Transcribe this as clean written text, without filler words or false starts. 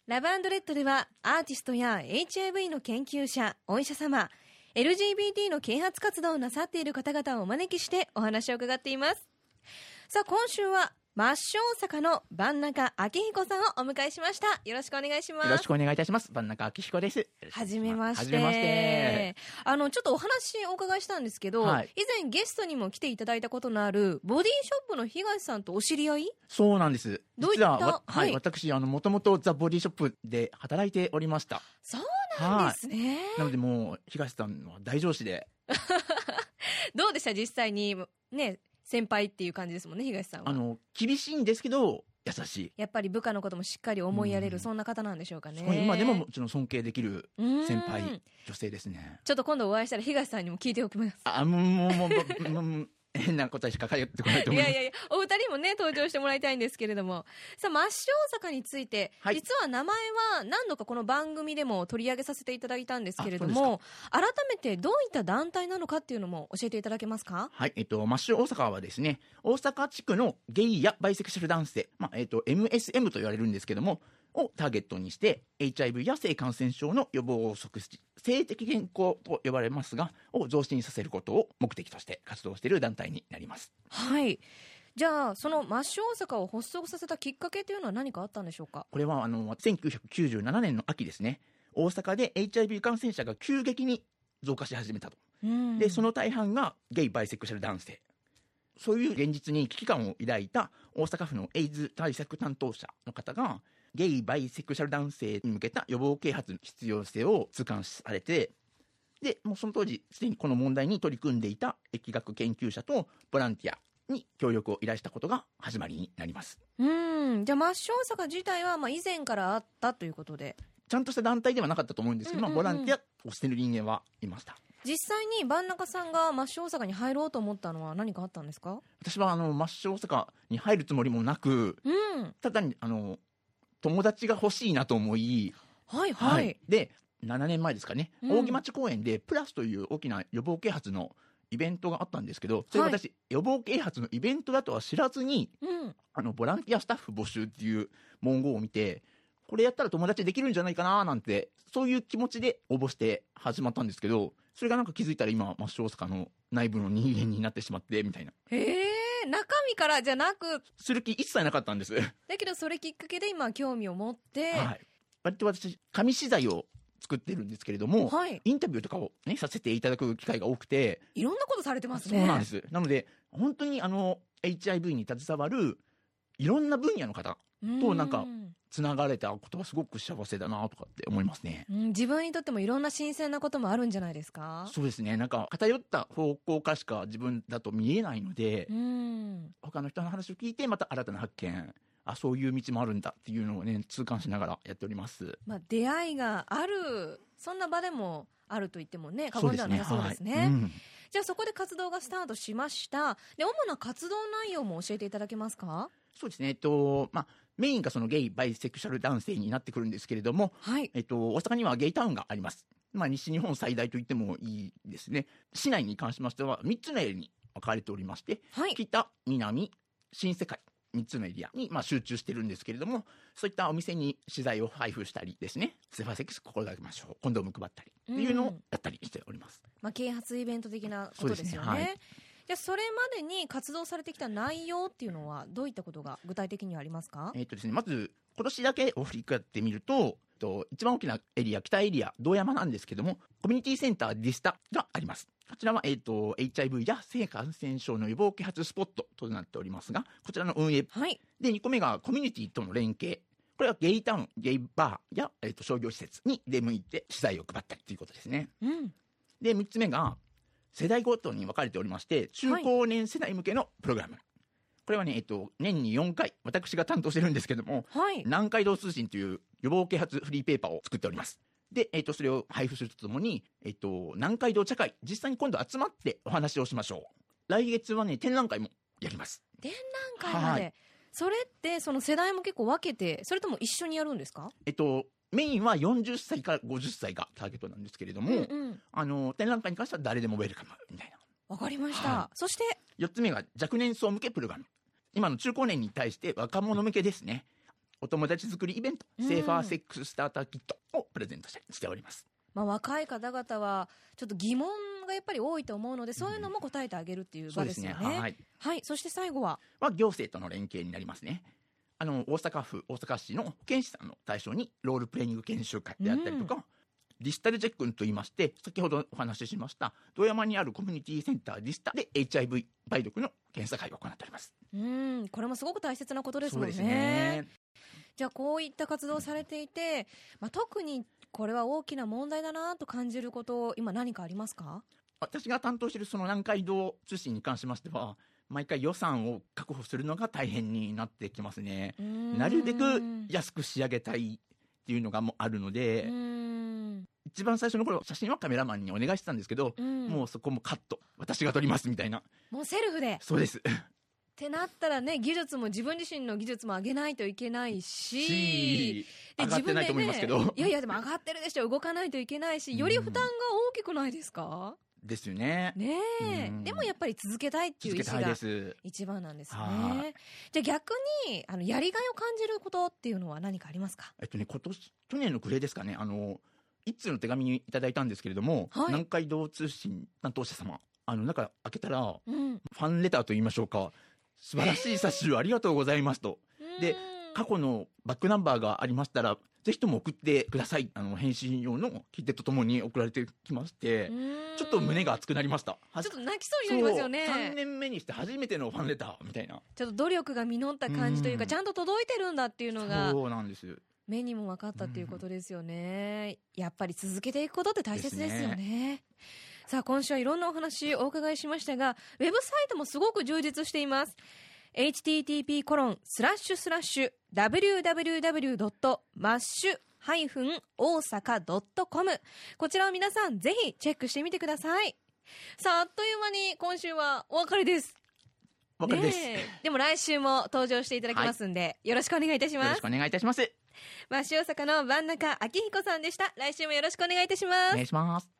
ラブ&レッドではアーティストや HIV の研究者、お医者様、LGBT の啓発活動をなさっている方々をお招きしてお話を伺っています。さあ、今週はマッシュ大阪の番中明彦さんをお迎えしました。よろしくお願いします。 よろしくお願いいたします。番中明彦です。 はじめまして。 はじめまして。 ちょっとお話お伺いしたんですけど、はい、以前ゲストにも来ていただいたことのあるボディショップの東さんとお知り合い？ そうなんです。 どういった実は、はい、私、もともとザ・ボディショップで働いておりました。 そうなんですね。 はい、なのでもう、東さんは大上司で。 どうでした実際に、ね、先輩っていう感じですもんね、東さんは。 厳しいんですけど、優しい。 やっぱり部下のこともしっかり思いやれる、そんな方なんでしょうかね。 今でももちろん尊敬できる先輩、女性ですね。 ちょっと今度お会いしたら東さんにも聞いておきます。 もう、変な答えしか返ってこないと思います。 いや、お二人もね、登場してもらいたいんですけれども。さあ、マッシュ大阪について、はい、実は名前は何度かこの番組でも取り上げさせていただいたんですけれども、改めてどういった団体なのかっていうのも教えていただけますか？ はい、マッシュ大阪はですね、大阪地区のゲイやバイセクシャル男性、MSM と言われるんですけども、をターゲットにして、HIV や性感染症の予防を促進、性的健康と呼ばれますが、を増進させることを目的として活動している団体になります。 はい。じゃあ、そのマッシュ大阪を発足させたきっかけというのは何かあったんでしょうか？ これは、1997年の秋ですね、大阪で HIV 感染者が急激に増加し始めたと。で、その大半がゲイ、バイセクシャル男性。そういう現実に危機感を抱いた大阪府のエイズ対策担当者の方が、ゲイ、バイセクシャル男性に向けた予防啓発の必要性を痛感されて、で、もうその当時、すでにこの問題に取り組んでいた疫学研究者とボランティアに協力を依頼したことが始まりになります。 じゃあ、マッシュ大阪自体は以前からあったということで。 ちゃんとした団体ではなかったと思うんですけど、ボランティアをしている人間はいました。 実際に番中さんがマッシュ大阪に入ろうと思ったのは何かあったんですか？ 私はマッシュ大阪に入るつもりもなく、ただに友達が欲しいなと思い、 はい。 で、7年前ですかね、扇町公園でプラスという大きな予防啓発のイベントがあったんですけど、それ私、予防啓発のイベントだとは知らずに、ボランティアスタッフ募集っていう文言を見て、これやったら友達できるんじゃないかななんて、そういう気持ちで応募して始まったんですけど、それがなんか気づいたら今、マッシュ大阪の内部の人間になってしまって、みたいな。 中身からじゃなく。 する気一切なかったんです。 だけどそれきっかけで今興味を持って。 はい。割と私、紙資材を作ってるんですけれども、インタビューとかをね、させていただく機会が多くて。 いろんなことされてますね。 そうなんです。なので、本当にHIV に携わる、いろんな分野の方となんか、つながれたことはすごく幸せだなとかって思いますね。 自分にとってもいろんな新鮮なこともあるんじゃないですか？ そうですね。なんか偏った方向からしか自分だと見えないので、他の人の話を聞いてまた新たな発見、そういう道もあるんだっていうのをね、痛感しながらやっております。 出会いがある、そんな場でもあると言ってもね、過言ではなさそうですね。じゃあそこで活動がスタートしました。で、主な活動内容も教えていただけますか？ そうですね。メインがそのゲイ、バイセクシャル男性になってくるんですけれども、大阪にはゲイタウンがあります。西日本最大と言ってもいいですね。市内に関しましては3つのエリアに分かれておりまして、北、南、新世界、3つのエリアに集中してるんですけれども、そういったお店に資材を配布したりですね、セファーセックス心がけましょう、コンドーム配ったりっていうのをやったりしております。 啓発イベント的なことですよね。じゃあそれまでに活動されてきた内容っていうのはどういったことが具体的にありますか？ ですね、まず今年だけを振り返ってみると、一番大きなエリア、北エリア、堂山なんですけども、コミュニティセンターディスタがあります。こちらは、HIV や性感染症の予防啓発スポットとなっておりますが、こちらの運営。で、2個目がコミュニティとの連携。これはゲイタウン、ゲイバーや、商業施設に出向いて資材を配ったりということですね。で、3つ目が、世代ごとに分かれておりまして、中高年世代向けのプログラム。これはね、年に4回、私が担当してるんですけども、南海道通信という予防啓発フリーペーパーを作っております。で、それを配布するとともに、南海道茶会、実際に今度集まってお話をしましょう。来月はね、展覧会もやります。 展覧会まで。それって、その世代も結構分けて、それとも一緒にやるんですか？ メインは40歳から50歳がターゲットなんですけれども、展覧会に関しては誰でもウェルカムみたいな。 わかりました。そして、 4つ目が若年層向けプログラム。今の中高年に対して若者向けですね。 お友達作りイベント、セーファーセックススターターキットをプレゼントしております。 若い方々はちょっと疑問がやっぱり多いと思うので、そういうのも答えてあげるっていう場ですよね。 そうですね。はい。 はい、そして最後は行政との連携になりますね。大阪府大阪市の保健師さんの対象にロールプレイング研修会であったりとか、ディジタルチェックといいまして、先ほどお話ししました堂山にあるコミュニティセンターディスタで HIV 梅毒の検査会を行っております。 これもすごく大切なことですもんね。 そうですね。 じゃあこういった活動をされていて、特にこれは大きな問題だなと感じること今何かありますか？ 私が担当しているその南海道通信に関しましては、毎回予算を確保するのが大変になってきますね。なるべく安く仕上げたいっていうのがあるので、一番最初の頃写真はカメラマンにお願いしてたんですけど、もうそこもカット、私が撮りますみたいな。 もうセルフで。 そうですってなったらね、技術も自分自身の技術も上げないといけないし、 上がってないと思いますけど、 いやでも上がってるでしょ、動かないといけないし、より負担が大きくないですか？ ですよね。 でもやっぱり続けたいっていう意思が一番なんですね。じゃあ逆にやりがいを感じることっていうのは何かありますか？ 去年の暮れですかね、一通の手紙にいただいたんですけれども、南海道通信担当者様、中開けたら、ファンレターと言いましょうか、素晴らしい冊子をありがとうございますと。で、過去のバックナンバーがありましたらぜひとも送ってください、返信用の切手とともに送られてきまして、ちょっと胸が熱くなりました。 ちょっと泣きそうになりますよね。 3年目にして初めてのファンレターみたいな、 ちょっと努力が実った感じというか、ちゃんと届いてるんだっていうのがそうなんです。 目にも分かったっていうことですよね。やっぱり続けていくことって大切ですよね。さあ今週はいろんなお話をお伺いしましたが、ウェブサイトもすごく充実しています。http://www.mash-osaka.com こちらを皆さんぜひチェックしてみてください。さああっという間に今週はお別れです。 お別れです。 でも来週も登場していただきますんで、よろしくお願いいたします。 よろしくお願いいたします。 マッシュ大阪の真ん中明彦さんでした。来週もよろしくお願いいたします。 お願いします。